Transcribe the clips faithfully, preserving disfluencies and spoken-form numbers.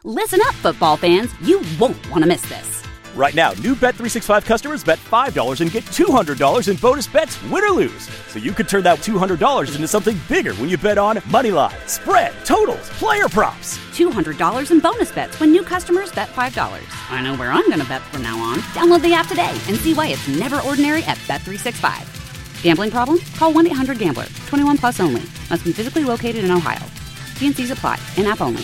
Listen up, football fans. You won't want to miss this. Right now, new Bet three sixty-five customers bet five dollars and get two hundred dollars in bonus bets, win or lose. So you could turn that two hundred dollars into something bigger when you bet on money line, spread, totals, player props. two hundred dollars in bonus bets when new customers bet five dollars. I know where I'm going to bet from now on. Download the app today and see why it's never ordinary at Bet three sixty-five. Gambling problem? Call one eight hundred gambler. twenty-one plus only. Must be physically located in Ohio. T and C's apply. In-app only.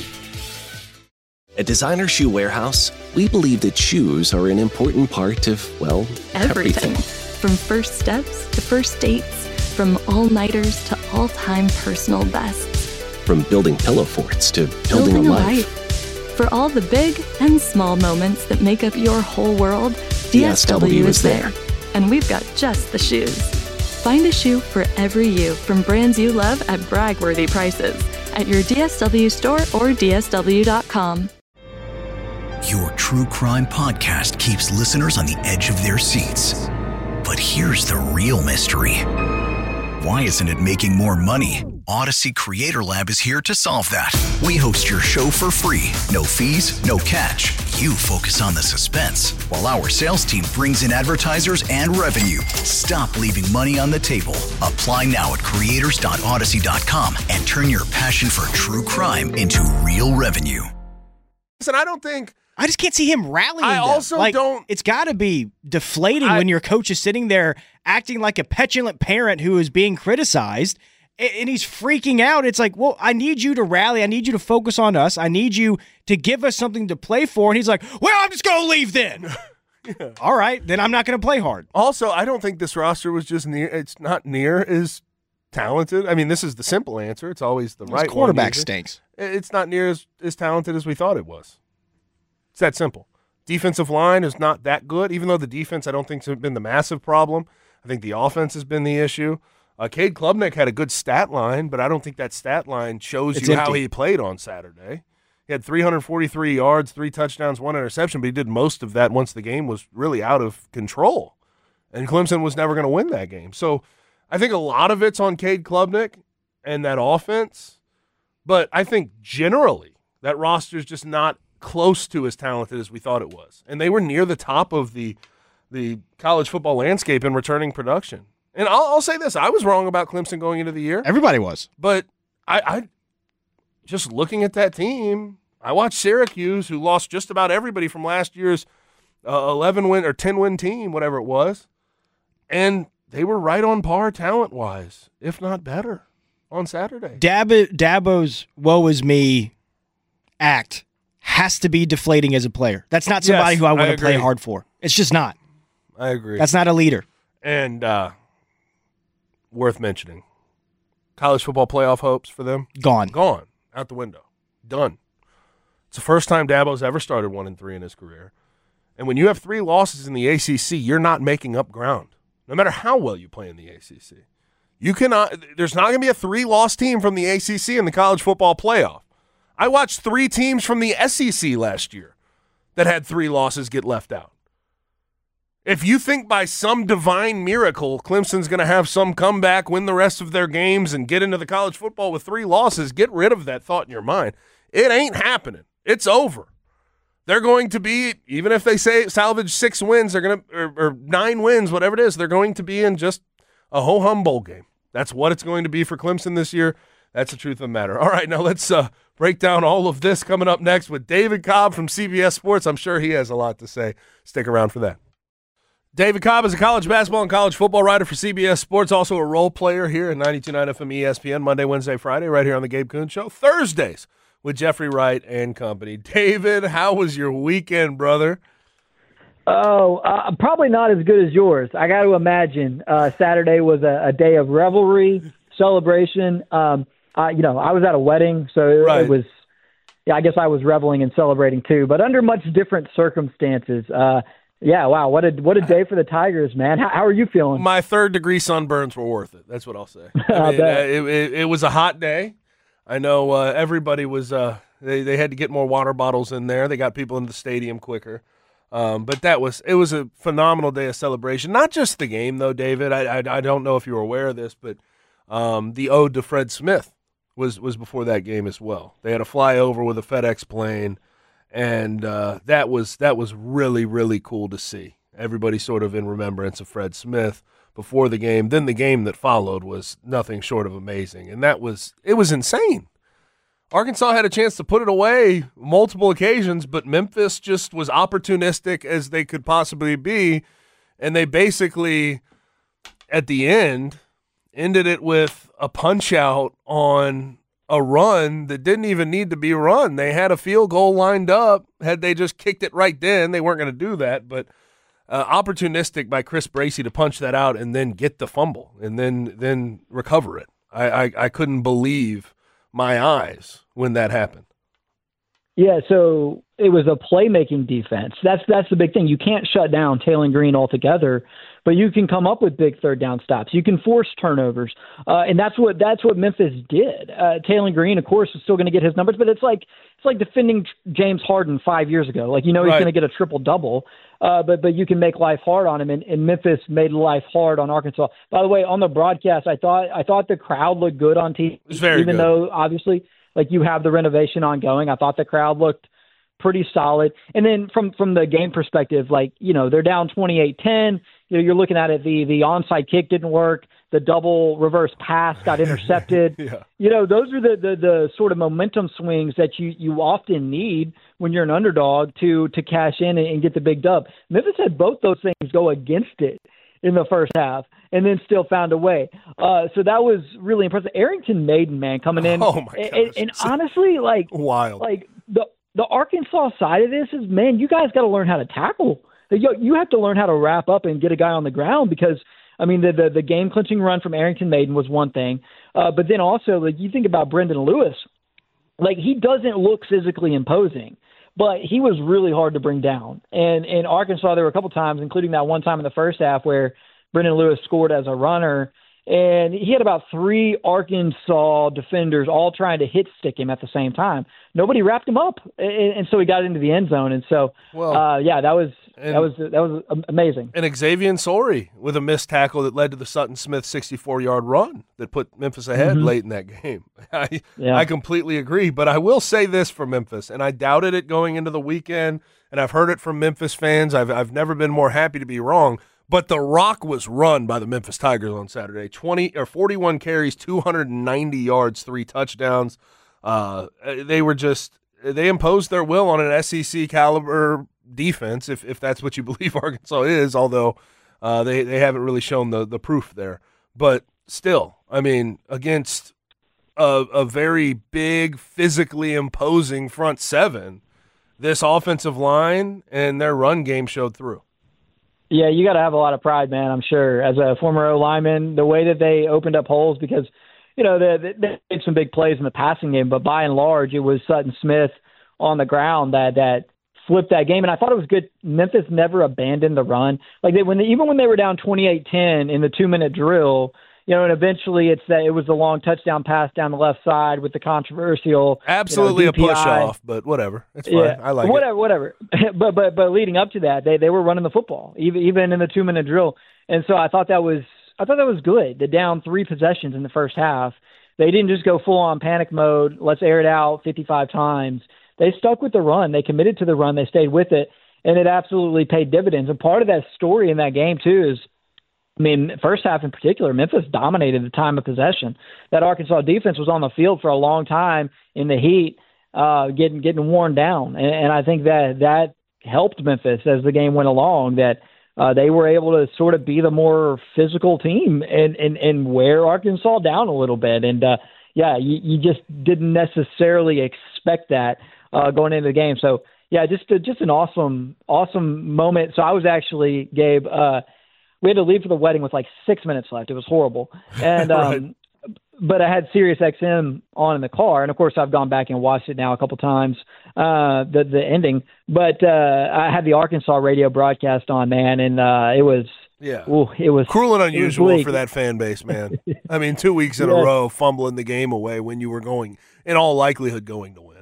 At Designer Shoe Warehouse, we believe that shoes are an important part of, well, everything. everything. From first steps to first dates, from all-nighters to all-time personal bests. From building pillow forts to building, building a, a life. life. For all the big and small moments that make up your whole world, D S W is there. And we've got just the shoes. Find a shoe for every you from brands you love at brag-worthy prices at your D S W store or D S W dot com. Your true crime podcast keeps listeners on the edge of their seats. But here's the real mystery. Why isn't it making more money? Odyssey Creator Lab is here to solve that. We host your show for free. No fees, no catch. You focus on the suspense, while our sales team brings in advertisers and revenue. Stop leaving money on the table. Apply now at creators dot odyssey dot com and turn your passion for true crime into real revenue. Listen, I don't think... I just can't see him rallying. I them. also like, don't... It's got to be deflating I, when your coach is sitting there acting like a petulant parent who is being criticized, and he's freaking out. It's like, well, I need you to rally. I need you to focus on us. I need you to give us something to play for. And he's like, well, I'm just going to leave then. Yeah. All right, then I'm not going to play hard. Also, I don't think this roster was just near. It's not near as talented. I mean, this is the simple answer. It's always the His right quarterback one. stinks. It's not near as, as talented as we thought it was. It's that simple. Defensive line is not that good, even though the defense I don't think has been the massive problem. I think the offense has been the issue. Uh, Cade Klubnik had a good stat line, but I don't think that stat line shows It's you empty. how he played on Saturday. He had three hundred forty-three yards, three touchdowns, one interception, but he did most of that once the game was really out of control. And Clemson was never going to win that game. So I think a lot of it's on Cade Klubnik and that offense, but I think generally that roster is just not close to as talented as we thought it was. And they were near the top of the the college football landscape in returning production. And I'll, I'll say this, I was wrong about Clemson going into the year. Everybody was. But I, I just looking at that team, I watched Syracuse, who lost just about everybody from last year's uh, eleven-win or ten-win team, whatever it was, and they were right on par talent-wise, if not better, on Saturday. Dabo, Dabo's woe is me act has to be deflating as a player. That's not somebody Yes, who I want I to play agree. hard for. It's just not. I agree. That's not a leader. And uh, worth mentioning, college football playoff hopes for them? Gone. Gone. Out the window. Done. It's the first time Dabo's ever started one and three in his career. And when you have three losses in the A C C, you're not making up ground, no matter how well you play in the A C C. You cannot. There's not going to be a three-loss team from the A C C in the college football playoff. I watched three teams from the S E C last year that had three losses get left out. If you think by some divine miracle Clemson's going to have some comeback, win the rest of their games, and get into the college football with three losses, get rid of that thought in your mind. It ain't happening. It's over. They're going to be, even if they say salvage six wins, they're going to, or, or nine wins, whatever it is, they're going to be in just a ho-hum bowl game. That's what it's going to be for Clemson this year. That's the truth of the matter. All right, now let's uh, break down all of this coming up next with David Cobb from C B S Sports. I'm sure he has a lot to say. Stick around for that. David Cobb is a college basketball and college football writer for C B S Sports, also a role player here at ninety-two point nine F M E S P N, Monday, Wednesday, Friday, right here on the Gabe Kuhn Show. Thursdays with Jeffrey Wright and company. David, how was your weekend, brother? Oh, uh, probably not as good as yours. I got to imagine uh, Saturday was a, a day of revelry, celebration. Um, uh, you know, I was at a wedding, so it, Right. it was, yeah, I guess I was reveling and celebrating too, but under much different circumstances. Uh, yeah, wow, what a what a day for the Tigers, man. How, how are you feeling? My third-degree sunburns were worth it. That's what I'll say. I I mean, bet. uh, it, it, it was a hot day. I know uh, everybody was uh, – they, they had to get more water bottles in there. They got people in the stadium quicker. Um, but that was it was a phenomenal day of celebration. Not just the game, though, David. I, I, I don't know if you were aware of this, but um, the ode to Fred Smith was, was before that game as well. They had a flyover with a FedEx plane, And uh, that was that was really, really cool to see. Everybody sort of in remembrance of Fred Smith before the game. Then the game that followed was nothing short of amazing. And that was – it was insane. Arkansas had a chance to put it away multiple occasions, but Memphis just was opportunistic as they could possibly be. And they basically, at the end, ended it with a punch-out on – a run that didn't even need to be a run. They had a field goal lined up. Had they just kicked it right then, they weren't going to do that. But uh, opportunistic by Chris Bracey to punch that out and then get the fumble and then then recover it. I, I, I couldn't believe my eyes when that happened. Yeah, so it was a playmaking defense. That's that's the big thing. You can't shut down Taylor Green altogether, but you can come up with big third down stops. You can force turnovers, uh, and that's what that's what Memphis did. Uh, Taylor Green, of course, is still going to get his numbers, but it's like it's like defending James Harden five years ago. Like you know he's Right. going to get a triple double, uh, but but you can make life hard on him, and, and Memphis made life hard on Arkansas. By the way, on the broadcast, I thought I thought the crowd looked good on T V, It was very even good. though obviously. Like you have the renovation ongoing. I thought the crowd looked pretty solid. And then from, from the game perspective, like, you know, they're down twenty-eight ten. You know, you're looking at it, the the onside kick didn't work. The double reverse pass got intercepted. Yeah. You know, those are the, the, the sort of momentum swings that you, you often need when you're an underdog to to cash in and, and get the big dub. Memphis had both those things go against it in the first half, and then still found a way. Uh, so that was really impressive. Arrington Maiden, man, coming in. Oh, my and, and, and gosh. honestly, like, Wild. like the the Arkansas side of this is, man, you guys got to learn how to tackle. You, you have to learn how to wrap up and get a guy on the ground because, I mean, the the, the game-clinching run from Arrington Maiden was one thing. Uh, but then also, like, you think about Brendan Lewis. Like, he doesn't look physically imposing, but he was really hard to bring down. And in Arkansas, there were a couple times, including that one time in the first half where Brendan Lewis scored as a runner, and he had about three Arkansas defenders all trying to hit stick him at the same time. Nobody wrapped him up, and, and so he got into the end zone. And so, Well, uh, yeah, that was and- that was that was amazing. And Xavier Sori with a missed tackle that led to the Sutton Smith sixty-four-yard run that put Memphis ahead Mhm. late in that game. I, Yeah. I completely agree, but I will say this for Memphis, and I doubted it going into the weekend, and I've heard it from Memphis fans. I've I've never been more happy to be wrong. But the rock was run by the Memphis Tigers on Saturday. Twenty or forty-one carries, two hundred ninety yards, three touchdowns. Uh, they were just they imposed their will on an S E C caliber defense, if if that's what you believe Arkansas is. Although uh, they they haven't really shown the the proof there. But still, I mean, against a, a very big, physically imposing front seven, this offensive line and their run game showed through. Yeah, you got to have a lot of pride, man, I'm sure. As a former O lineman, the way that they opened up holes, because, you know, they, they made some big plays in the passing game, but by and large, it was Sutton Smith on the ground that, that flipped that game. And I thought it was good. Memphis never abandoned the run. Like, they, when they, even when they were down twenty-eight ten in the two-minute drill, you know, and eventually it's that it was the long touchdown pass down the left side with the controversial, Absolutely you know, a D P I. push off, but whatever. It's fine. Yeah, I like whatever, whatever. but but but leading up to that, they they were running the football even even in the two minute drill, and so I thought that was I thought that was good. The down three possessions in the first half, they didn't just go full on panic mode. Let's air it out fifty-five times. They stuck with the run. They committed to the run. They stayed with it, and it absolutely paid dividends. And part of that story in that game too is, I mean, first half in particular, Memphis dominated the time of possession. That Arkansas defense was on the field for a long time in the heat, uh, getting getting worn down, and, and I think that that helped Memphis as the game went along. That uh, they were able to sort of be the more physical team and and, and wear Arkansas down a little bit. And uh, yeah, you, you just didn't necessarily expect that uh, going into the game. So yeah, just a, just an awesome awesome moment. So I was actually, Gabe. Uh, We had to leave for the wedding with like six minutes left. It was horrible. And, um, Right. but I had Sirius X M on in the car. And of course I've gone back and watched it now a couple times, uh, the, the ending, but, uh, I had the Arkansas radio broadcast on, man. And, uh, it was, Yeah. ooh, it was Cruel and it was unusual bleak. for that fan base, man. I mean, two weeks in Yeah. a row fumbling the game away when you were going, in all likelihood, going to win.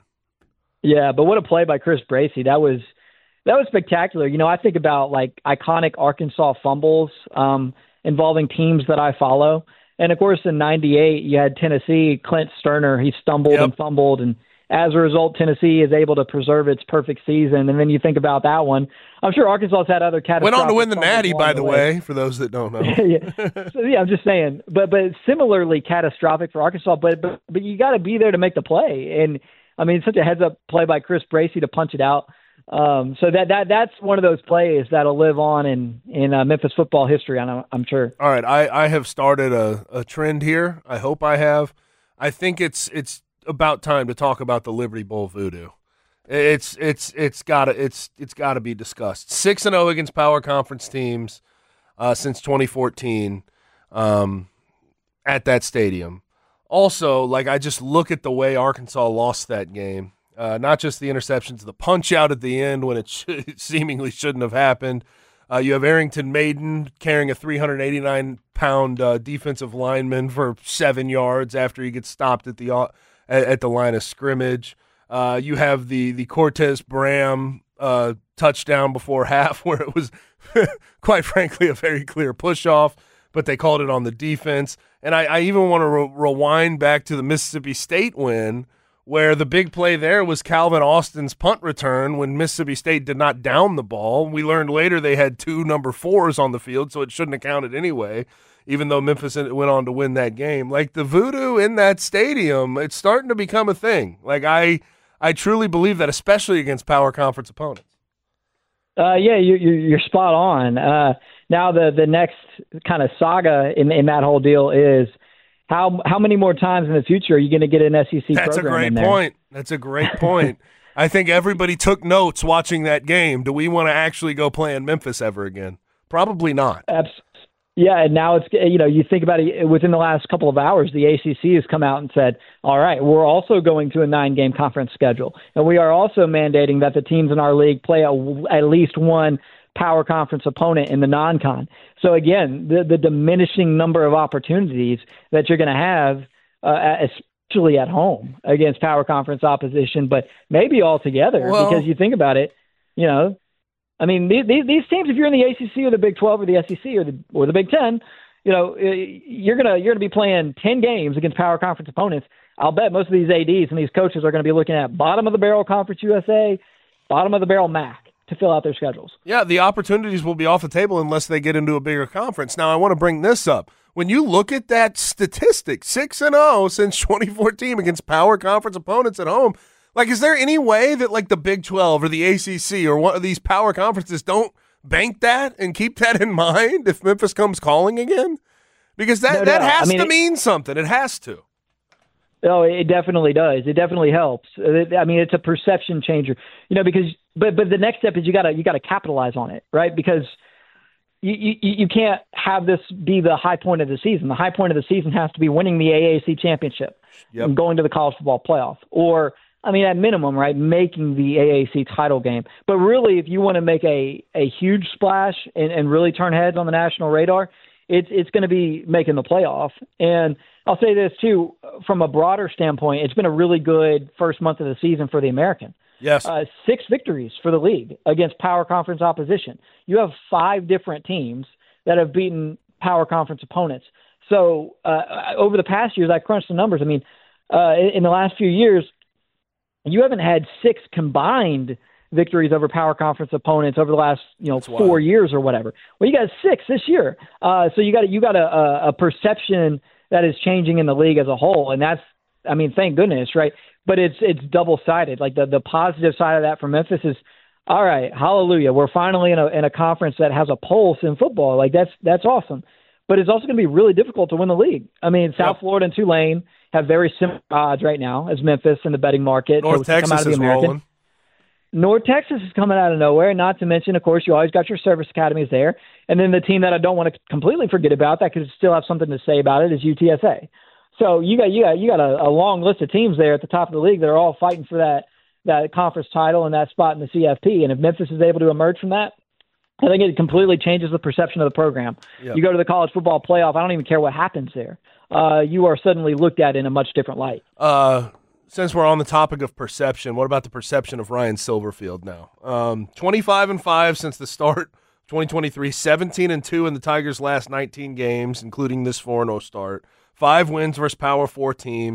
Yeah. But what a play by Chris Bracey. That was, That was spectacular. You know, I think about like iconic Arkansas fumbles um, involving teams that I follow. And of course, in ninety-eight, you had Tennessee, Clint Sterner. He stumbled Yep. and fumbled, and as a result, Tennessee is able to preserve its perfect season. And then you think about that one. I'm sure Arkansas has had other catastrophic. Went on to win the Natty, by the way. way, for those that don't know. yeah. So, yeah, I'm just saying. But but similarly catastrophic for Arkansas. But but, but you got to be there to make the play. And, I mean, such a heads-up play by Chris Bracey to punch it out. Um, so that that that's one of those plays that'll live on in in uh, Memphis football history. I'm, I'm sure. All right, I, I have started a, a trend here. I hope I have. I think it's it's about time to talk about the Liberty Bowl voodoo. It's it's it's gotta it's it's gotta be discussed. Six and zero against power conference teams uh, since twenty fourteen um, at that stadium. Also, like I just look at the way Arkansas lost that game. Uh, not just the interceptions, the punch out at the end when it, sh- it seemingly shouldn't have happened. Uh, you have Arrington Maiden carrying a three hundred eighty-nine pound uh, defensive lineman for seven yards after he gets stopped at the uh, at the line of scrimmage. Uh, you have the the Cortez Bram uh, touchdown before half, where it was quite frankly a very clear push off, but they called it on the defense. And I, I even want to re- rewind back to the Mississippi State win, where the big play there was Calvin Austin's punt return when Mississippi State did not down the ball. We learned later they had two number fours on the field, so it shouldn't have counted anyway, even though Memphis went on to win that game. Like, the voodoo in that stadium, it's starting to become a thing. Like, I I truly believe that, especially against power conference opponents. Uh, yeah, you, you, you're spot on. Uh, now the, the next kind of saga in, in that whole deal is, How how many more times in the future are you going to get an S E C That's program a great in there? point. That's a great point. I think everybody took notes watching that game. Do we want to actually go play in Memphis ever again? Probably not. Absolutely. Yeah, and now it's, you know, you think about it, within the last couple of hours, the A C C has come out and said, all right, we're also going to a nine-game conference schedule. And we are also mandating that the teams in our league play a, at least one power conference opponent in the non-con. So again, the, the diminishing number of opportunities that you're going to have, uh, especially at home against power conference opposition, but maybe all together, well, because you think about it, you know, I mean, these, these teams, if you're in the A C C or the Big twelve or the S E C or the or the Big ten, you know, you're gonna you're gonna be playing ten games against power conference opponents. I'll bet most of these A Ds and these coaches are going to be looking at bottom of the barrel Conference U S A, bottom of the barrel M A C to fill out their schedules. Yeah, the opportunities will be off the table unless they get into a bigger conference. Now, I want to bring this up. When you look at that statistic, six and zero since twenty fourteen against power conference opponents at home. Like, is there any way that, like, the Big twelve or the A C C or one of these power conferences don't bank that and keep that in mind if Memphis comes calling again? Because that, no, that no. has I mean, to it, mean something. It has to. Oh, it definitely does. It definitely helps. I mean, it's a perception changer, you know, because, but, but the next step is you gotta, you gotta capitalize on it, right? Because you, you, you can't have this be the high point of the season. The high point of the season has to be winning the A A C championship yep. and going to the college football playoff, or, I mean, at minimum, right, making the A A C title game. But really, if you want to make a, a huge splash and, and really turn heads on the national radar, it's it's going to be making the playoff. And I'll say this, too, from a broader standpoint, it's been a really good first month of the season for the American. Yes. Uh, six victories for the league against power conference opposition. You have five different teams that have beaten power conference opponents. So uh, over the past years, I crunched the numbers. I mean, uh, in, in the last few years, you haven't had six combined victories over power conference opponents over the last, you know, That's four wild. years or whatever. Well, you got six this year. Uh, so you got you got a, a perception that is changing in the league as a whole, and that's, I mean, thank goodness, right? But it's it's double sided. Like the the positive side of that for Memphis is, all right, hallelujah, we're finally in a in a conference that has a pulse in football. Like that's that's awesome. But it's also going to be really difficult to win the league. I mean, South yep. Florida and Tulane have very similar odds right now as Memphis in the betting market. North to, to come out Texas of the is American. rolling. North Texas is coming out of nowhere, not to mention, of course, you always got your service academies there. And then the team that I don't want to completely forget about that could still have something to say about it is U T S A. So you got you got you got a, a long list of teams there at the top of the league that are all fighting for that that conference title and that spot in the C F P. And if Memphis is able to emerge from that, I think it completely changes the perception of the program. Yep. You go to the college football playoff, I don't even care what happens there. Uh, you are suddenly looked at in a much different light. Uh, since we're on the topic of perception, what about the perception of Ryan Silverfield now? Um, twenty-five and five since the start of twenty twenty-three, seventeen and two in the Tigers' last nineteen games, including this four and oh start. Five wins versus Power Four teams.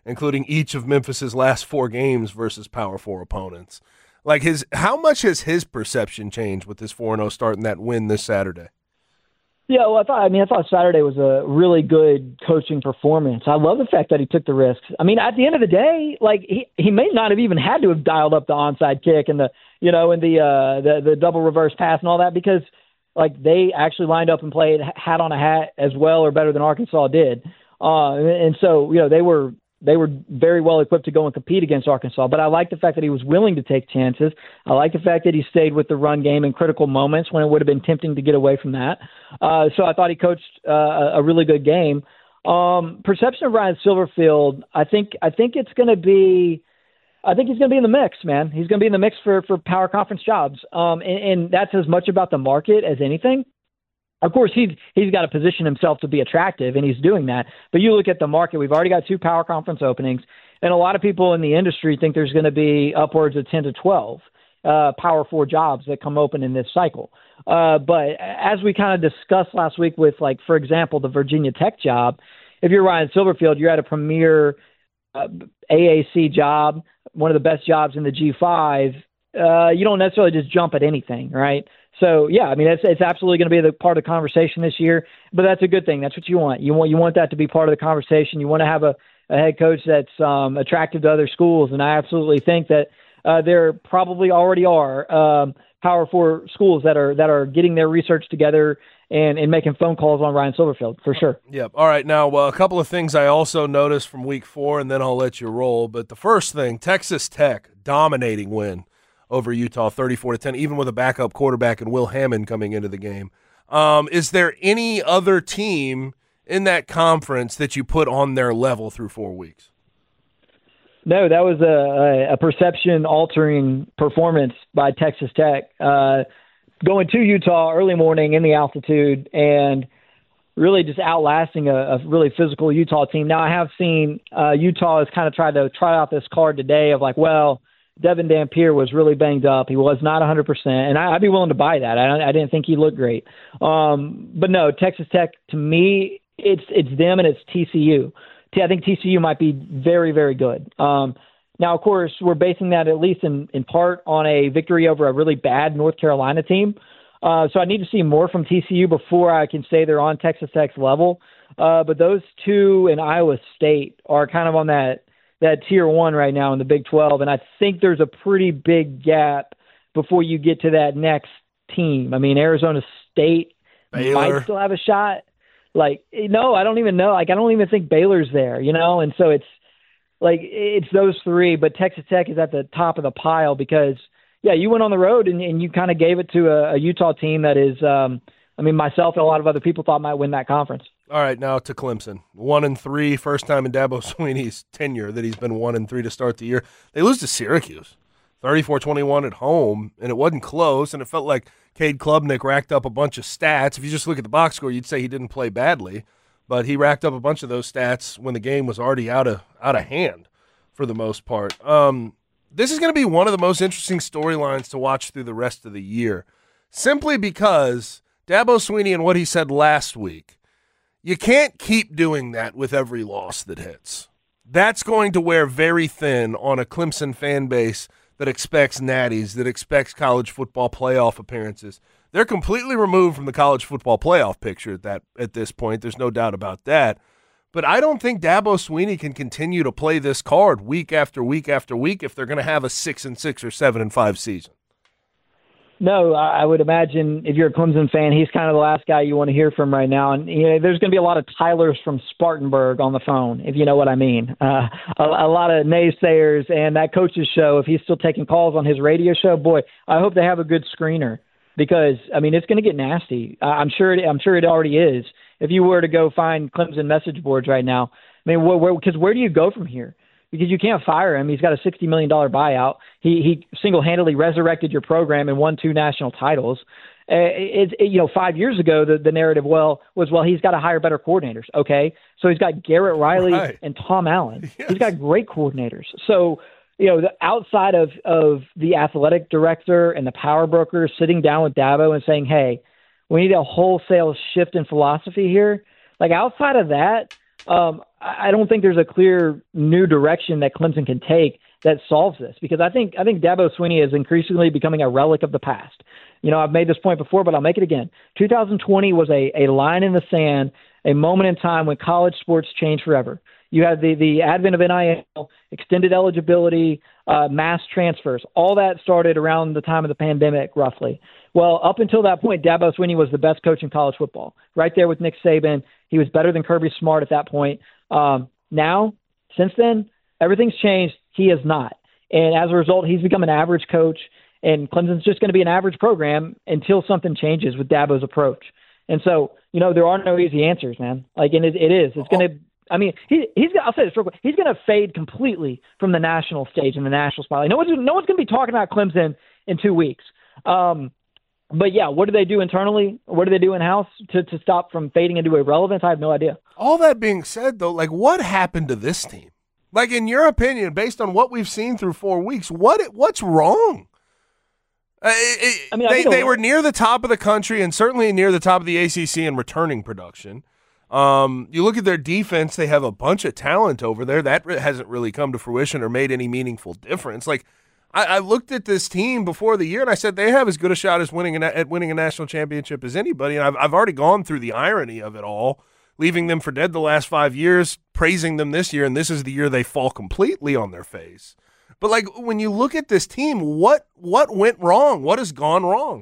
including each of Memphis's last four games versus Power Four opponents. Like his, how much has his perception changed with this four and oh start and that win this Saturday? Yeah, well, I thought. I mean, I thought Saturday was a really good coaching performance. I love the fact that he took the risks. I mean, at the end of the day, like he, he may not have even had to have dialed up the onside kick and the you know and the uh, the the double reverse pass and all that, because like they actually lined up and played hat on a hat as well or better than Arkansas did. Uh, and so you know they were they were very well equipped to go and compete against Arkansas. But I like the fact that he was willing to take chances. I like the fact that he stayed with the run game in critical moments when it would have been tempting to get away from that. Uh, so I thought he coached uh, a really good game. Um, perception of Ryan Silverfield, I think I think it's going to be, I think he's going to be in the mix, man. He's going to be in the mix for for power conference jobs, um, and, and that's as much about the market as anything. Of course, he's he's got to position himself to be attractive, and he's doing that. But you look at the market; we've already got two power conference openings, and a lot of people in the industry think there's going to be upwards of ten to twelve uh, Power Four jobs that come open in this cycle. Uh, but as we kind of discussed last week with, like, for example, the Virginia Tech job, if you're Ryan Silverfield, you're at a premier uh, A A C job, one of the best jobs in the G five. Uh, you don't necessarily just jump at anything, right? So, yeah, I mean, it's, it's absolutely going to be the part of the conversation this year, but that's a good thing. That's what you want. You want you want that to be part of the conversation. You want to have a, a head coach that's um, attractive to other schools, and I absolutely think that uh, there probably already are um, Power Four schools that are that are getting their research together and, and making phone calls on Ryan Silverfield, for sure. Yep. All right, now uh, a couple of things I also noticed from week four, and then I'll let you roll. But the first thing, Texas Tech, dominating win over Utah, thirty-four to ten, even with a backup quarterback and Will Hammond coming into the game. Um, is there any other team in that conference that you put on their level through four weeks? No, that was a, a perception-altering performance by Texas Tech. Uh, going to Utah early morning in the altitude and really just outlasting a, a really physical Utah team. Now, I have seen uh, Utah has kind of tried to try out this card today of like, well, Devin Dampier was really banged up. He was not one hundred percent, and I, I'd be willing to buy that. I, I didn't think he looked great. Um, but no, Texas Tech, to me, it's it's them and it's T C U. I think T C U might be very, very good. Um, now, of course, we're basing that at least in, in part on a victory over a really bad North Carolina team. Uh, so I need to see more from T C U before I can say they're on Texas Tech's level. Uh, but those two and Iowa State are kind of on that that tier one right now in the Big twelve, and I think there's a pretty big gap before you get to that next team. I mean, Arizona State Baylor might still have a shot. Like, no, I don't even know. Like, I don't even think Baylor's there, you know? And so it's like, it's those three, but Texas Tech is at the top of the pile because, yeah, you went on the road and, and you kind of gave it to a, a Utah team that is, um, I mean, myself and a lot of other people thought might win that conference. All right, now to Clemson. One and three, first time in Dabo Swinney's tenure that he's been one and three to start the year. They lose to Syracuse, thirty-four twenty-one at home, and it wasn't close, and it felt like Cade Klubnik racked up a bunch of stats. If you just look at the box score, you'd say he didn't play badly, but he racked up a bunch of those stats when the game was already out of out of hand for the most part. Um, this is going to be one of the most interesting storylines to watch through the rest of the year, simply because Dabo Swinney and what he said last week, you can't keep doing that with every loss that hits. That's going to wear very thin on a Clemson fan base that expects natties, that expects college football playoff appearances. They're completely removed from the college football playoff picture at that at this point. There's no doubt about that. But I don't think Dabo Swinney can continue to play this card week after week after week if they're going to have a six and six or seven and five season. No, I would imagine if you're a Clemson fan, he's kind of the last guy you want to hear from right now. And you know, there's going to be a lot of Tylers from Spartanburg on the phone, if you know what I mean. Uh, a, a lot of naysayers, and that coach's show, if he's still taking calls on his radio show, boy, I hope they have a good screener because, I mean, it's going to get nasty. I'm sure it, I'm sure it already is. If you were to go find Clemson message boards right now, I mean, where, where, 'cause where do you go from here? Because you can't fire him. He's got a sixty million dollars buyout. He he single-handedly resurrected your program and won two national titles. Uh, it, it, you know, five years ago, the, the narrative well was, well, he's got to hire better coordinators. Okay, so he's got Garrett Riley right. and Tom Allen. Yes. He's got great coordinators. So, you know, the, outside of, of the athletic director and the power brokers sitting down with Dabo and saying, hey, we need a wholesale shift in philosophy here. Like outside of that, um, I don't think there's a clear new direction that Clemson can take that solves this, because I think I think Dabo Swinney is increasingly becoming a relic of the past. You know, I've made this point before, but I'll make it again. two thousand twenty was a, a line in the sand, a moment in time when college sports changed forever. You had the, the advent of N I L, extended eligibility, uh, mass transfers. All that started around the time of the pandemic, roughly. Well, up until that point, Dabo Swinney was the best coach in college football, right there with Nick Saban. He was better than Kirby Smart at that point. Um, now, since then, everything's changed. He is not. And as a result, he's become an average coach, and Clemson's just going to be an average program until something changes with Dabo's approach. And so, you know, there are no easy answers, man. Like, and it, it is. It's going to – I mean, he, he's – I'll say this real quick. He's going to fade completely from the national stage and the national spotlight. No one's, no one's going to be talking about Clemson in two weeks. Um, but, yeah, what do they do internally? What do they do in-house to, to stop from fading into irrelevance? I have no idea. All that being said, though, like, what happened to this team? Like, in your opinion, based on what we've seen through four weeks, what what's wrong? Uh, it, I mean, they, I they were near the top of the country and certainly near the top of the A C C in returning production. Um, you look at their defense, they have a bunch of talent over there. That hasn't really come to fruition or made any meaningful difference. Like, I, I looked at this team before the year, and I said they have as good a shot as winning a, at winning a national championship as anybody, and I've, I've already gone through the irony of it all, leaving them for dead the last five years, praising them this year, and this is the year they fall completely on their face. But, like, when you look at this team, what what went wrong? What has gone wrong?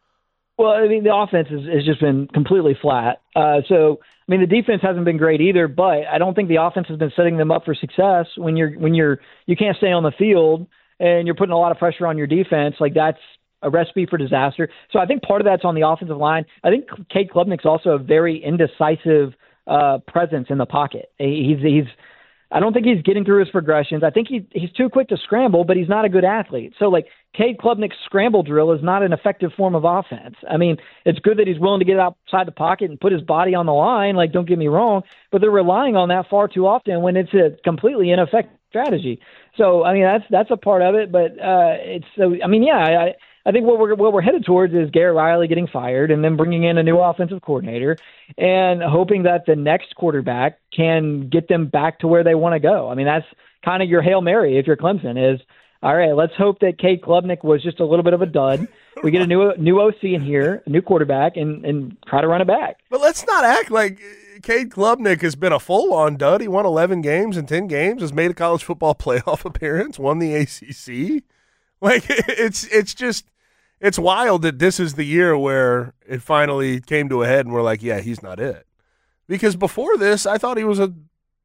Well, I mean, the offense has, has just been completely flat. Uh, so, I mean, the defense hasn't been great either, but I don't think the offense has been setting them up for success when you're when you're you can't stay on the field and you're putting a lot of pressure on your defense. Like, that's a recipe for disaster. So I think part of that's on the offensive line. I think Cade Klubnik's also a very indecisive uh, presence in the pocket. He's he's I don't think he's getting through his progressions. I think he he's too quick to scramble, but he's not a good athlete. So, like, Cade Klubnik's scramble drill is not an effective form of offense. I mean, it's good that he's willing to get outside the pocket and put his body on the line, like, don't get me wrong, but they're relying on that far too often when it's a completely ineffective strategy. So, I mean, that's that's a part of it, but uh, it's so. I mean, yeah, I, I think what we're what we're headed towards is Garrett Riley getting fired and then bringing in a new offensive coordinator and hoping that the next quarterback can get them back to where they want to go. I mean, that's kind of your Hail Mary if you're Clemson is, all right, let's hope that Cade Klubnik was just a little bit of a dud. We get a new new O C in here, a new quarterback, and, and try to run it back. But let's not act like Cade Klubnik has been a full-on dud. He won eleven games in ten games, has made a college football playoff appearance, won the A C C. Like, it's it's just it's wild that this is the year where it finally came to a head and we're like, yeah, he's not it. Because before this, I thought he was a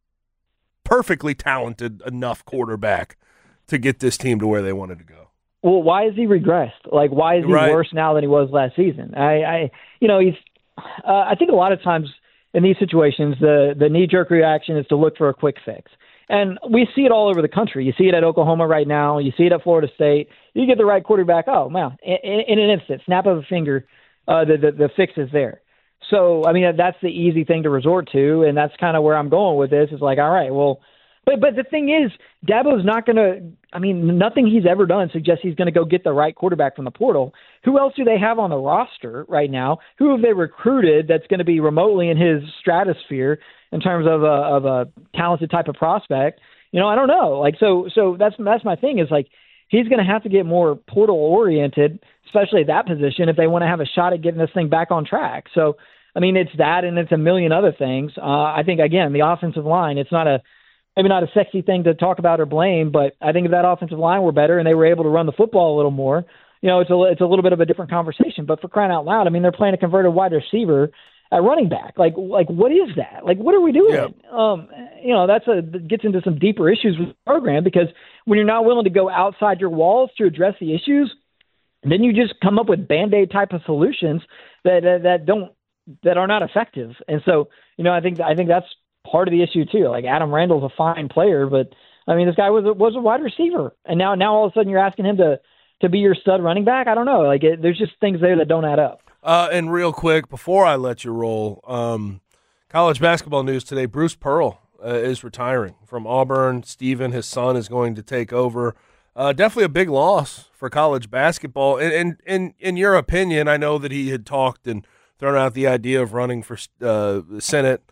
perfectly talented enough quarterback to get this team to where they wanted to go. Well, why has he regressed? Like, why is he right. worse now than he was last season? I, I you know, he's. Uh, I think a lot of times in these situations, the the knee jerk reaction is to look for a quick fix. And we see it all over the country. You see it at Oklahoma right now. You see it at Florida State. You get the right quarterback. Oh, man, in, in an instant, snap of a finger, uh, the, the the fix is there. So, I mean, that's the easy thing to resort to, and that's kind of where I'm going with this. It's like, all right, well, but but the thing is, Dabo's not going to – I mean, nothing he's ever done suggests he's going to go get the right quarterback from the portal. Who else do they have on the roster right now? Who have they recruited that's going to be remotely in his stratosphere in terms of a, of a talented type of prospect? You know, I don't know. Like, so so that's that's my thing is, like, he's going to have to get more portal-oriented, especially at that position, if they want to have a shot at getting this thing back on track. So, I mean, it's that and it's a million other things. Uh, I think, again, the offensive line, it's not a maybe not a sexy thing to talk about or blame, but I think if that offensive line were better and they were able to run the football a little more, you know, it's a, it's a little bit of a different conversation. But for crying out loud, I mean, they're playing a converted wide receiver at running back. Like, like what is that? Like, what are we doing? Yeah. Um, you know, that's a that gets into some deeper issues with the program, because when you're not willing to go outside your walls to address the issues, then you just come up with Band-Aid type of solutions that, that that don't that are not effective. And so, you know, I think I think that's part of the issue too. Like, Adam Randall's a fine player, but I mean, this guy was a, was a wide receiver, and now now all of a sudden you're asking him to to be your stud running back. I don't know. Like, it, there's just things there that don't add up. Uh, and real quick, before I let you roll, um, college basketball news today: Bruce Pearl uh, is retiring from Auburn. Steven, his son, is going to take over. Uh, definitely a big loss for college basketball. And, and, and in your opinion, I know that he had talked and thrown out the idea of running for uh, the Senate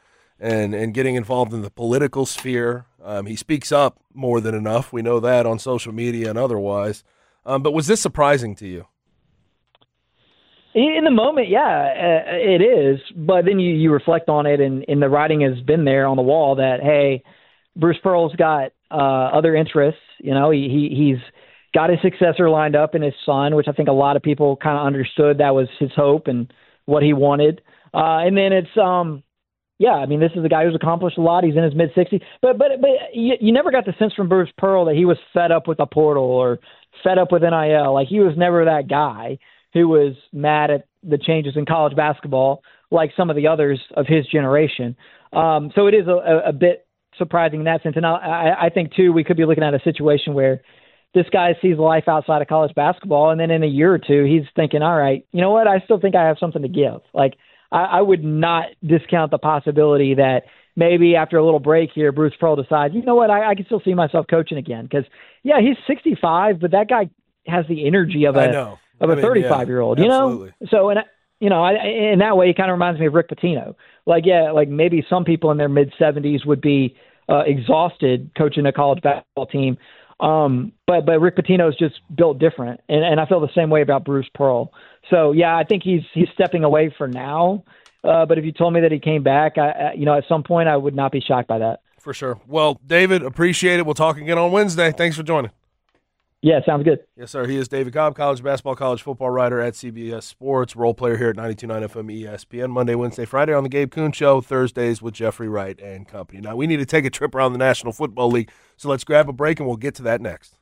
and, and getting involved in the political sphere. Um, he speaks up more than enough. We know that on social media and otherwise. Um, but was this surprising to you? In the moment, yeah, uh, it is. But then you, you reflect on it, and, and the writing has been there on the wall that, hey, Bruce Pearl's got uh, other interests. You know, he, he he's got his successor lined up in his son, which I think a lot of people kind of understood that was his hope and what he wanted. Uh, and then it's, um, yeah, I mean, this is a guy who's accomplished a lot. He's in his mid-sixties. But but but you, you never got the sense from Bruce Pearl that he was fed up with the portal or fed up with N I L. Like, he was never that guy who was mad at the changes in college basketball like some of the others of his generation. Um, so it is a, a bit surprising in that sense. And I, I think, too, we could be looking at a situation where this guy sees life outside of college basketball, and then in a year or two, he's thinking, all right, you know what, I still think I have something to give. Like, I, I would not discount the possibility that maybe after a little break here, Bruce Pearl decides, you know what, I, I can still see myself coaching again. Because, yeah, he's sixty-five, but that guy has the energy of a of I a mean, thirty-five-year-old, yeah, you know? Absolutely. So, and you know, I, in that way, he kind of reminds me of Rick Pitino. Like, yeah, like maybe some people in their mid-seventies would be uh, exhausted coaching a college basketball team. Um, but but Rick Pitino is just built different, and, and I feel the same way about Bruce Pearl. So, yeah, I think he's he's stepping away for now. Uh, but if you told me that he came back, I, I, you know, at some point I would not be shocked by that. For sure. Well, David, appreciate it. We'll talk again on Wednesday. Thanks for joining. Yeah, sounds good. Yes, sir. He is David Cobb, college basketball, college football writer at C B S Sports, role player here at ninety-two point nine F M E S P N, Monday, Wednesday, Friday on the Gabe Kuhn Show, Thursdays with Jeffrey Wright and company. Now, we need to take a trip around the National Football League, so let's grab a break and we'll get to that next.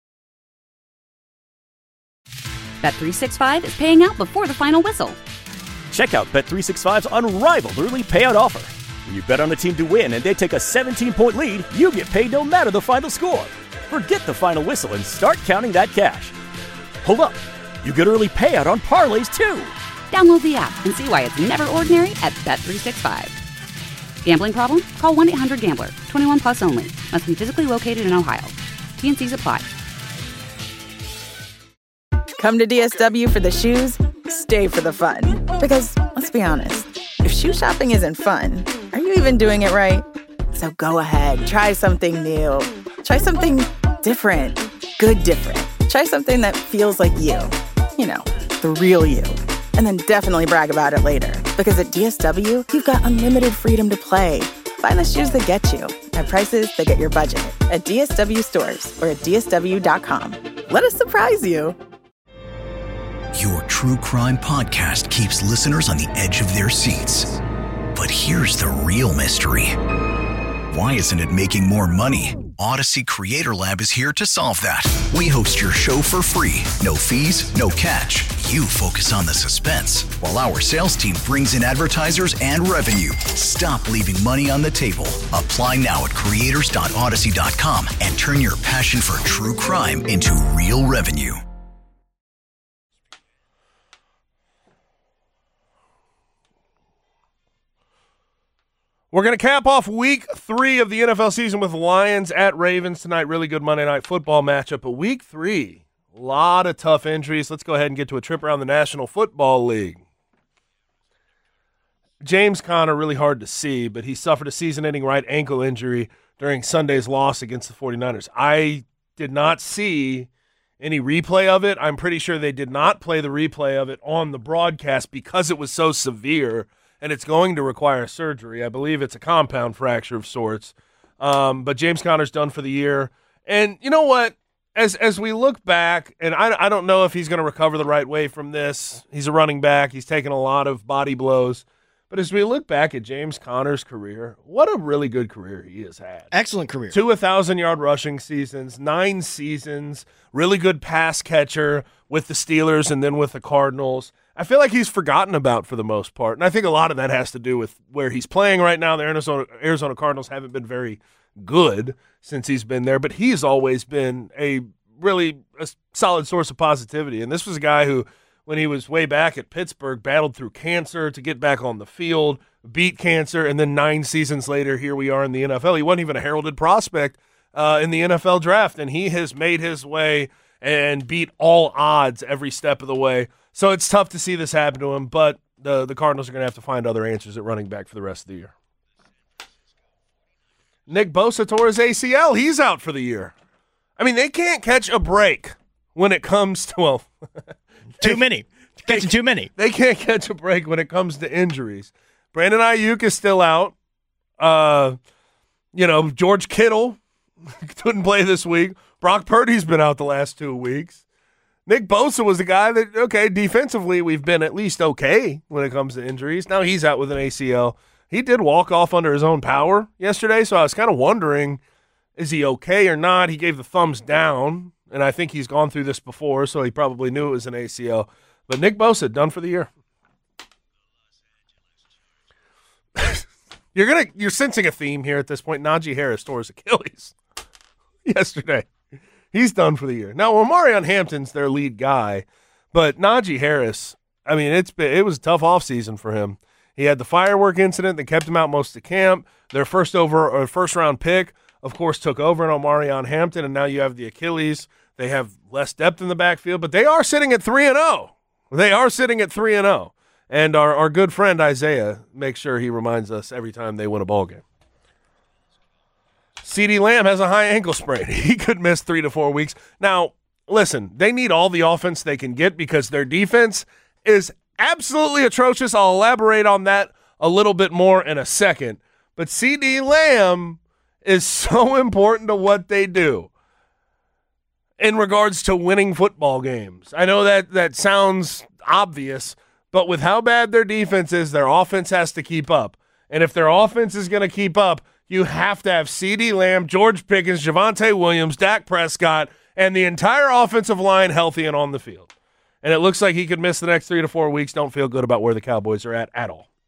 Bet three sixty-five is paying out before the final whistle. Check out Bet three sixty-five's unrivaled early payout offer. When you bet on a team to win and they take a seventeen-point lead, you get paid no matter the final score. Forget the final whistle and start counting that cash. Hold up. You get early payout on parlays, too. Download the app and see why it's never ordinary at Bet three sixty-five. Gambling problem? Call one eight hundred gambler. twenty-one plus only. Must be physically located in Ohio. T and C's apply. Come to D S W for the shoes, stay for the fun. Because, let's be honest, if shoe shopping isn't fun, are you even doing it right? So go ahead, try something new. Try something different. Good different. Try something that feels like you. You know, the real you. And then definitely brag about it later. Because at D S W, you've got unlimited freedom to play. Find the shoes that get you at prices that get your budget at D S W stores or at D S W dot com. Let us surprise you. Your true crime podcast keeps listeners on the edge of their seats. But here's the real mystery. Why isn't it making more money? Odyssey Creator Lab is here to solve that. We host your show for free. No fees, no catch. You focus on the suspense, while our sales team brings in advertisers and revenue. Stop leaving money on the table. Apply now at creators dot odyssey dot com and turn your passion for true crime into real revenue. We're going to cap off week three of the N F L season with Lions at Ravens tonight. Really good Monday Night Football matchup. But week three, a lot of tough injuries. Let's go ahead and get to a trip around the National Football League. James Conner, really hard to see, but he suffered a season-ending right ankle injury during Sunday's loss against the 49ers. I did not see any replay of it. I'm pretty sure they did not play the replay of it on the broadcast because it was so severe, and it's going to require surgery. I believe it's a compound fracture of sorts. Um, but James Conner's done for the year. And you know what? As as we look back, and I, I don't know if he's going to recover the right way from this. He's a running back. He's taken a lot of body blows. But as we look back at James Conner's career, what a really good career he has had. Excellent career. Two one thousand-yard rushing seasons, nine seasons, really good pass catcher with the Steelers and then with the Cardinals. I feel like he's forgotten about for the most part, and I think a lot of that has to do with where he's playing right now. The Arizona, Arizona Cardinals haven't been very good since he's been there, but he's always been a really a solid source of positivity. And this was a guy who, when he was way back at Pittsburgh, battled through cancer to get back on the field, beat cancer, and then nine seasons later, here we are in the N F L. He wasn't even a heralded prospect uh, in the N F L draft, and he has made his way and beat all odds every step of the way. So it's tough to see this happen to him, but the, the Cardinals are going to have to find other answers at running back for the rest of the year. Nick Bosa tore his A C L. He's out for the year. I mean, they can't catch a break when it comes to, well, too many. Catching too many. They can't catch a break when it comes to injuries. Brandon Ayuk is still out. Uh, you know, George Kittle couldn't play this week. Brock Purdy's been out the last two weeks. Nick Bosa was the guy that, okay, defensively we've been at least okay when it comes to injuries. Now he's out with an A C L. He did walk off under his own power yesterday, so I was kind of wondering, is he okay or not? He gave the thumbs down, and I think he's gone through this before, so he probably knew it was an A C L. But Nick Bosa, done for the year. You're gonna, you're sensing a theme here at this point. Najee Harris tore his Achilles yesterday. He's done for the year. Now, Omarion Hampton's their lead guy, but Najee Harris, I mean, it's been, it was a tough offseason for him. He had the firework incident that kept him out most of camp. Their first over or first round pick, of course, took over in Omarion Hampton, and now you have the Achilles. They have less depth in the backfield, but they are sitting at three and oh. They are sitting at three and oh. And our, our good friend Isaiah makes sure he reminds us every time they win a ball game. CeeDee Lamb has a high ankle sprain. He could miss three to four weeks. Now, listen, they need all the offense they can get because their defense is absolutely atrocious. I'll elaborate on that a little bit more in a second. But CeeDee Lamb is so important to what they do in regards to winning football games. I know that that sounds obvious, but with how bad their defense is, their offense has to keep up. And if their offense is going to keep up, you have to have CeeDee Lamb, George Pickens, Javonte Williams, Dak Prescott, and the entire offensive line healthy and on the field. And it looks like he could miss the next three to four weeks. Don't feel good about where the Cowboys are at at all.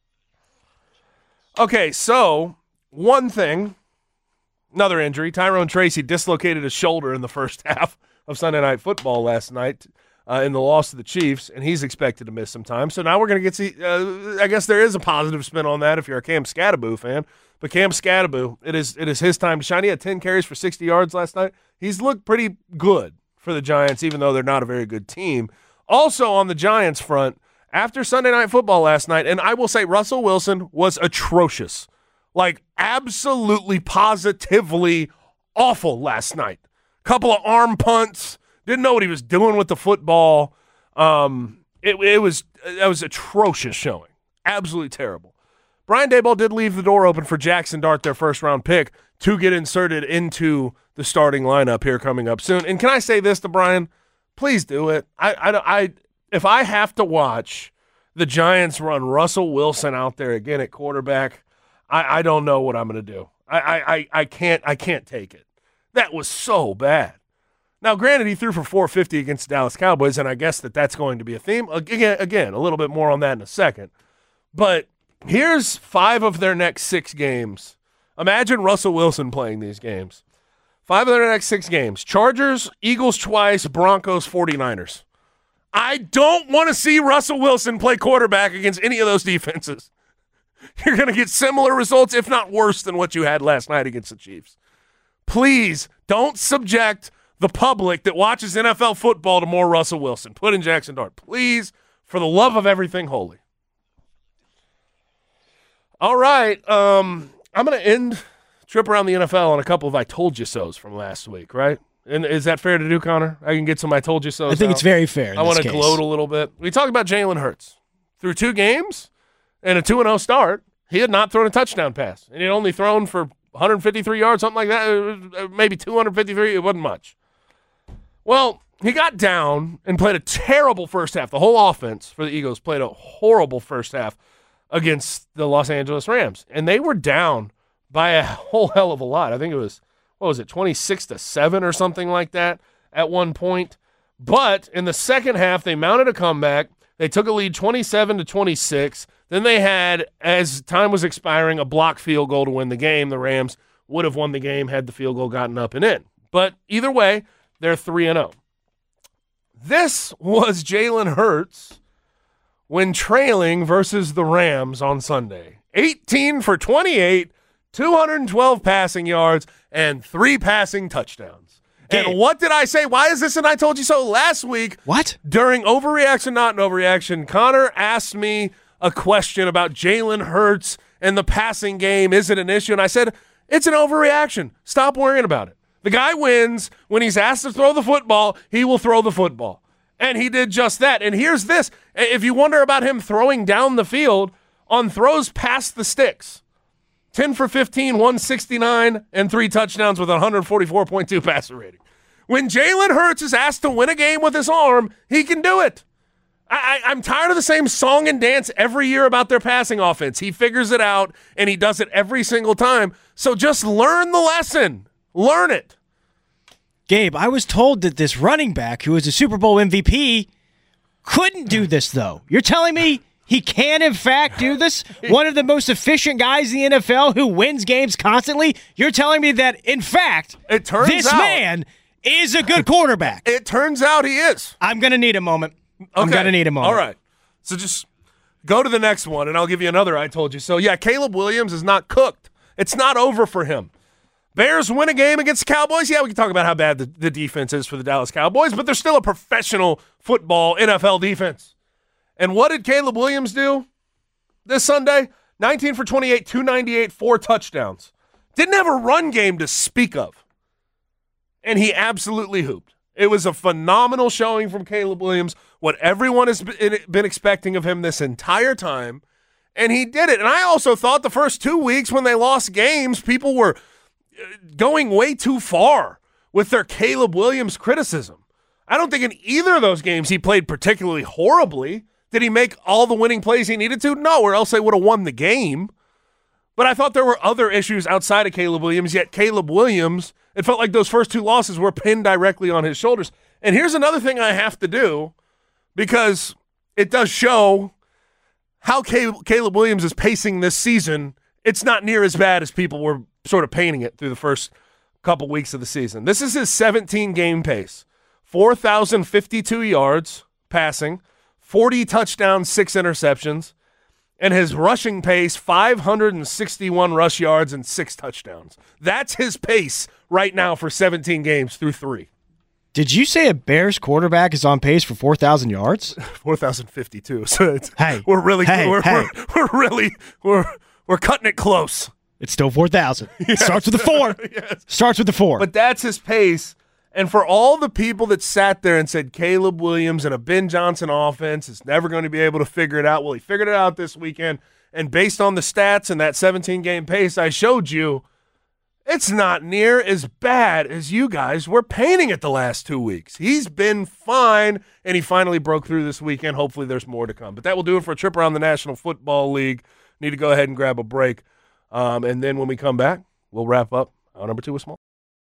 Okay, so one thing, another injury. Tyrone Tracy dislocated his shoulder in the first half of Sunday Night Football last night uh, in the loss to the Chiefs, and he's expected to miss some time. So now we're going to get to uh, – I guess there is a positive spin on that if you're a Cam Skattebo fan. But Cam Skattebo, it is it is his time to shine. He had ten carries for sixty yards last night. He's looked pretty good for the Giants, even though they're not a very good team. Also on the Giants front, after Sunday Night Football last night, and I will say Russell Wilson was atrocious. Like absolutely, positively awful last night. Couple of arm punts. Didn't know what he was doing with the football. Um, it, it was it was atrocious showing. Absolutely terrible. Brian Daboll did leave the door open for Jackson Dart, their first-round pick, to get inserted into the starting lineup here coming up soon. And can I say this to Brian? Please do it. I, I, I, if I have to watch the Giants run Russell Wilson out there again at quarterback, I, I don't know what I'm going to do. I, I, I can't I can't take it. That was so bad. Now, granted, he threw for four fifty against the Dallas Cowboys, and I guess that that's going to be a theme. Again, again, a little bit more on that in a second. But here's five of their next six games. Imagine Russell Wilson playing these games. Five of their next six games. Chargers, Eagles twice, Broncos, 49ers. I don't want to see Russell Wilson play quarterback against any of those defenses. You're going to get similar results, if not worse, than what you had last night against the Chiefs. Please don't subject the public that watches N F L football to more Russell Wilson. Put in Jackson Dart. Please, for the love of everything holy. All right, um, I'm going to end trip around the N F L on a couple of I told you so's from last week, right? And is that fair to do, Connor? I can get some I told you so's I think out. It's very fair. I want to gloat a little bit. We talked about Jalen Hurts. Through two games and a two and oh start, he had not thrown a touchdown pass. And he had only thrown for one fifty-three yards, something like that, maybe two fifty-three. It wasn't much. Well, he got down and played a terrible first half. The whole offense for the Eagles played a horrible first half against the Los Angeles Rams. And they were down by a whole hell of a lot. I think it was, what was it, twenty-six to seven or something like that at one point. But in the second half, they mounted a comeback. They took a lead twenty-seven to twenty-six. Then they had, as time was expiring, a blocked field goal to win the game. The Rams would have won the game had the field goal gotten up and in. But either way, they're three and oh. This was Jalen Hurts when trailing versus the Rams on Sunday. eighteen for twenty-eight, two hundred twelve passing yards, and three passing touchdowns. Game. And what did I say? Why is this and I told you so last week? What? During Overreaction, Not an Overreaction, Connor asked me a question about Jalen Hurts and the passing game. Is it an issue? And I said, It's an overreaction. Stop worrying about it. The guy wins. When he's asked to throw the football, he will throw the football. And he did just that. And here's this. If you wonder about him throwing down the field on throws past the sticks, ten for fifteen, one sixty-nine, and three touchdowns with a one forty-four point two passer rating. When Jalen Hurts is asked to win a game with his arm, he can do it. I, I, I'm tired of the same song and dance every year about their passing offense. He figures it out, and he does it every single time. So just learn the lesson. Learn it. Gabe, I was told that this running back, who was a Super Bowl M V P, couldn't do this, though. You're telling me he can, in fact, do this? One of the most efficient guys in the N F L who wins games constantly? You're telling me that, in fact, it turns this out, man is a good quarterback. It turns out he is. I'm going to need a moment. Okay. I'm going to need a moment. All right. So just go to the next one, and I'll give you another I told you. So, yeah, Caleb Williams is not cooked. It's not over for him. Bears win a game against the Cowboys. Yeah, we can talk about how bad the, the defense is for the Dallas Cowboys, but they're still a professional football N F L defense. And what did Caleb Williams do this Sunday? nineteen for twenty-eight, two ninety-eight, four touchdowns. Didn't have a run game to speak of. And he absolutely hooped. It was a phenomenal showing from Caleb Williams, what everyone has been expecting of him this entire time, and he did it. And I also thought the first two weeks when they lost games, people were going way too far with their Caleb Williams criticism. I don't think in either of those games he played particularly horribly. Did he make all the winning plays he needed to? No, or else they would have won the game. But I thought there were other issues outside of Caleb Williams, yet Caleb Williams, it felt like those first two losses were pinned directly on his shoulders. And here's another thing I have to do, because it does show how Caleb Williams is pacing this season. It's not near as bad as people were sort of painting it through the first couple weeks of the season. This is his seventeen-game pace. four thousand fifty-two yards passing, forty touchdowns, six interceptions, and his rushing pace, five hundred sixty-one rush yards and six touchdowns. That's his pace right now for seventeen games through three. Did you say a Bears quarterback is on pace for four thousand yards? four thousand fifty-two. So it's, hey, we're really hey, we're, hey. We're, we're really we're we're cutting it close. It's still four thousand. Yes. Starts with a four. Yes. Starts with a four. But that's his pace. And for all the people that sat there and said Caleb Williams and a Ben Johnson offense is never going to be able to figure it out, well, he figured it out this weekend. And based on the stats and that seventeen-game pace I showed you, it's not near as bad as you guys were painting it the last two weeks. He's been fine, and he finally broke through this weekend. Hopefully there's more to come. But that will do it for a trip around the National Football League. Need to go ahead and grab a break. Um, and then when we come back, we'll wrap up our number two with Small.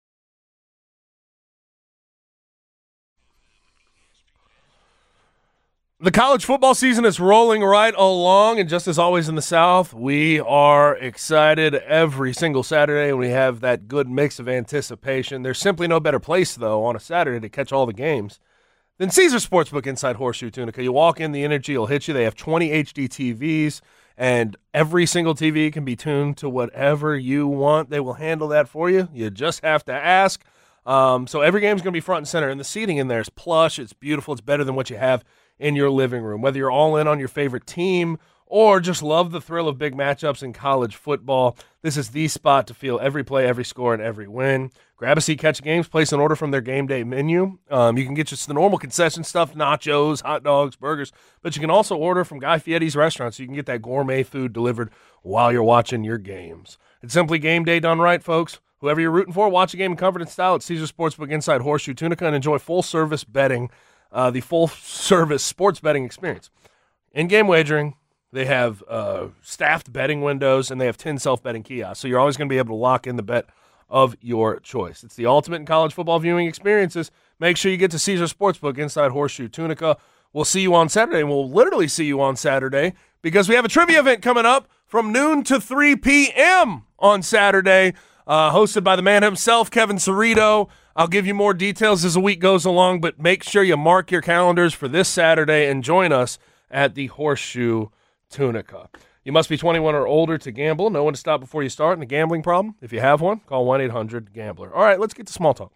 The college football season is rolling right along, and just as always in the South, we are excited every single Saturday, and we have that good mix of anticipation. There's simply no better place, though, on a Saturday to catch all the games than Caesars Sportsbook inside Horseshoe Tunica. You walk in, the energy will hit you. They have twenty H D T Vs, and every single T V can be tuned to whatever you want. They will handle that for you. You just have to ask. Um, so every game's going to be front and center, and the seating in there is plush. It's beautiful. It's better than what you have in your living room. Whether you're all in on your favorite team or just love the thrill of big matchups in college football, this is the spot to feel every play, every score, and every win. Grab a seat, catch games, place an order from their game day menu. Um, you can get just the normal concession stuff, nachos, hot dogs, burgers, but you can also order from Guy Fieri's restaurant so you can get that gourmet food delivered while you're watching your games. It's simply game day done right, folks. Whoever you're rooting for, watch a game in comfort and style at Caesars Sportsbook inside Horseshoe Tunica and enjoy full-service betting, uh, the full-service sports betting experience. In-game wagering, they have uh, staffed betting windows, and they have ten self-betting kiosks, so you're always going to be able to lock in the bet of your choice. It's the ultimate in college football viewing experiences. Make sure you get to Caesars Sportsbook inside Horseshoe Tunica. We'll see you on Saturday, and we'll literally see you on Saturday because we have a trivia event coming up from noon to three p.m. on Saturday. Uh, hosted by the man himself, Kevin Cerrito. I'll give you more details as the week goes along, but make sure you mark your calendars for this Saturday and join us at the Horseshoe Tunica. You must be twenty-one or older to gamble. Know when to stop before you start. And a gambling problem? If you have one, call one eight hundred gambler. All right, let's get to small talk.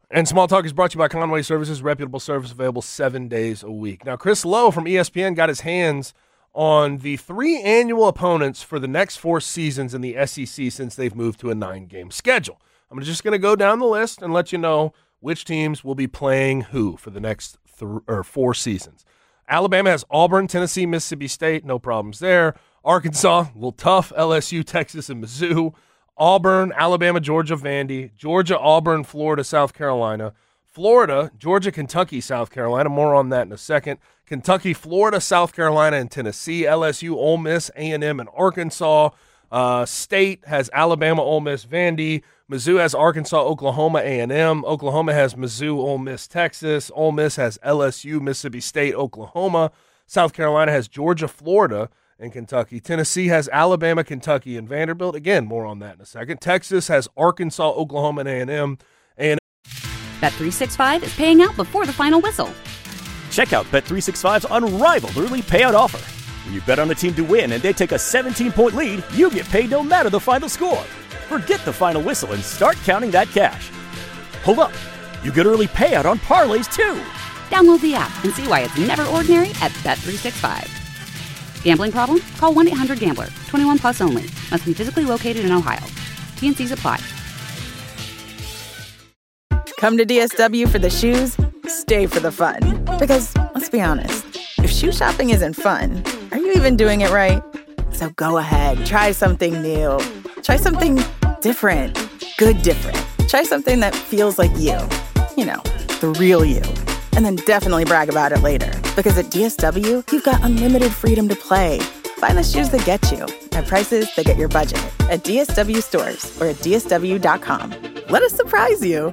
And Small Talk is brought to you by Conway Services, reputable service available seven days a week. Now, Chris Lowe from E S P N got his hands on the three annual opponents for the next four seasons in the S E C since they've moved to a nine-game schedule. I'm just going to go down the list and let you know which teams will be playing who for the next th- or four seasons. Alabama has Auburn, Tennessee, Mississippi State, no problems there. Arkansas, a little tough, L S U, Texas, and Mizzou. Auburn, Alabama, Georgia, Vandy. Georgia, Auburn, Florida, South Carolina. Florida, Georgia, Kentucky, South Carolina. More on that in a second. Kentucky, Florida, South Carolina, and Tennessee. L S U, Ole Miss, A and M, and Arkansas. Uh, State has Alabama, Ole Miss, Vandy. Mizzou has Arkansas, Oklahoma, A and M. Oklahoma has Mizzou, Ole Miss, Texas. Ole Miss has L S U, Mississippi State, Oklahoma. South Carolina has Georgia, Florida, and Kentucky. Tennessee has Alabama, Kentucky, and Vanderbilt. Again, more on that in a second. Texas has Arkansas, Oklahoma, and A and M. A and M. Bet three sixty-five is paying out before the final whistle. Check out Bet three sixty-five's unrivaled early payout offer. When you bet on a team to win and they take a seventeen-point lead, you get paid no matter the final score. Forget the final whistle and start counting that cash. Hold up. You get early payout on parlays, too. Download the app and see why it's never ordinary at Bet three sixty-five. Gambling problem? Call one eight hundred gambler. twenty-one plus only. Must be physically located in Ohio. T N Cs apply. Come to D S W for the shoes, stay for the fun. Because, let's be honest, if shoe shopping isn't fun, are you even doing it right? So go ahead, try something new. Try something different. Good different. Try something that feels like you. You know, the real you. And then definitely brag about it later. Because at D S W, you've got unlimited freedom to play. Find the shoes that get you at prices that get your budget at D S W stores or at D S W dot com. Let us surprise you.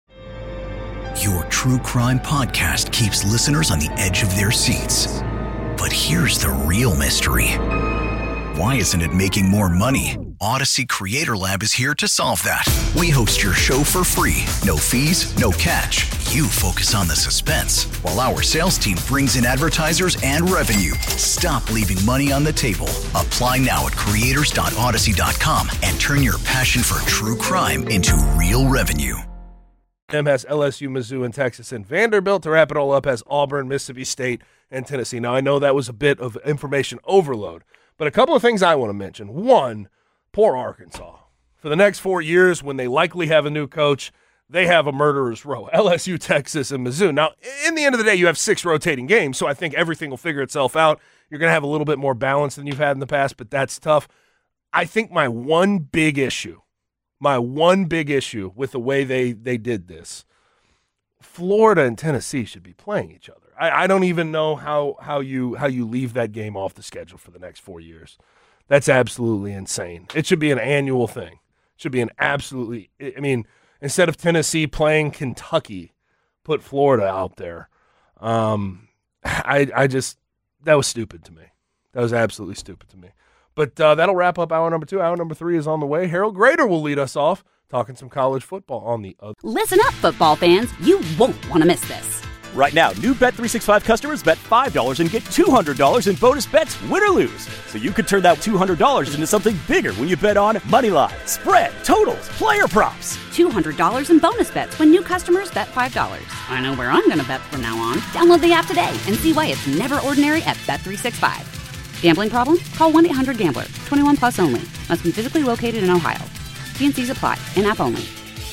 Your true crime podcast keeps listeners on the edge of their seats. But here's the real mystery. Why isn't it making more money? Odyssey Creator Lab is here to solve that. We host your show for free. No fees, no catch. You focus on the suspense, while our sales team brings in advertisers and revenue. Stop leaving money on the table. Apply now at creators dot odyssey dot com and turn your passion for true crime into real revenue. M has L S U, Mizzou, and Texas, and Vanderbilt. To wrap it all up, has Auburn, Mississippi State, and Tennessee. Now, I know that was a bit of information overload, but a couple of things I want to mention. One, poor Arkansas. For the next four years, when they likely have a new coach, they have a murderer's row. L S U, Texas, and Mizzou. Now, in the end of the day, you have six rotating games, so I think everything will figure itself out. You're going to have a little bit more balance than you've had in the past, but that's tough. I think my one big issue, my one big issue with the way they, they did this, Florida and Tennessee should be playing each other. I, I don't even know how, how you how you leave that game off the schedule for the next four years. That's absolutely insane. It should be an annual thing. It should be an absolutely – I mean, instead of Tennessee playing Kentucky, put Florida out there. Um, I I just – that was stupid to me. That was absolutely stupid to me. But uh, that'll wrap up hour number two. Hour number three is on the way. Harold Grader will lead us off talking some college football on the other. Listen up, football fans. You won't want to miss this. Right now, new Bet three sixty-five customers bet five dollars and get two hundred dollars in bonus bets, win or lose. So you could turn that two hundred dollars into something bigger when you bet on Moneyline, spread, totals, player props. two hundred dollars in bonus bets when new customers bet five dollars. I know where I'm going to bet from now on. Download the app today and see why it's never ordinary at Bet three sixty-five. Gambling problem? Call one eight hundred gambler. twenty-one plus only. Must be physically located in Ohio. T N Cs apply. In-app only.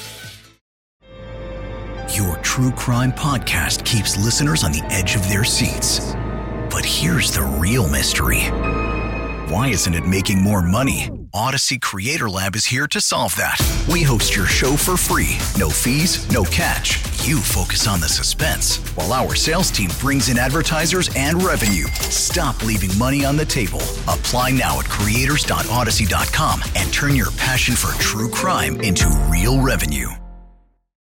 Your true crime podcast keeps listeners on the edge of their seats. But here's the real mystery. Why isn't it making more money? Odyssey Creator Lab is here to solve that. We host your show for free. No fees, no catch. You focus on the suspense, while our sales team brings in advertisers and revenue. Stop leaving money on the table. Apply now at creators dot odyssey dot com and turn your passion for true crime into real revenue.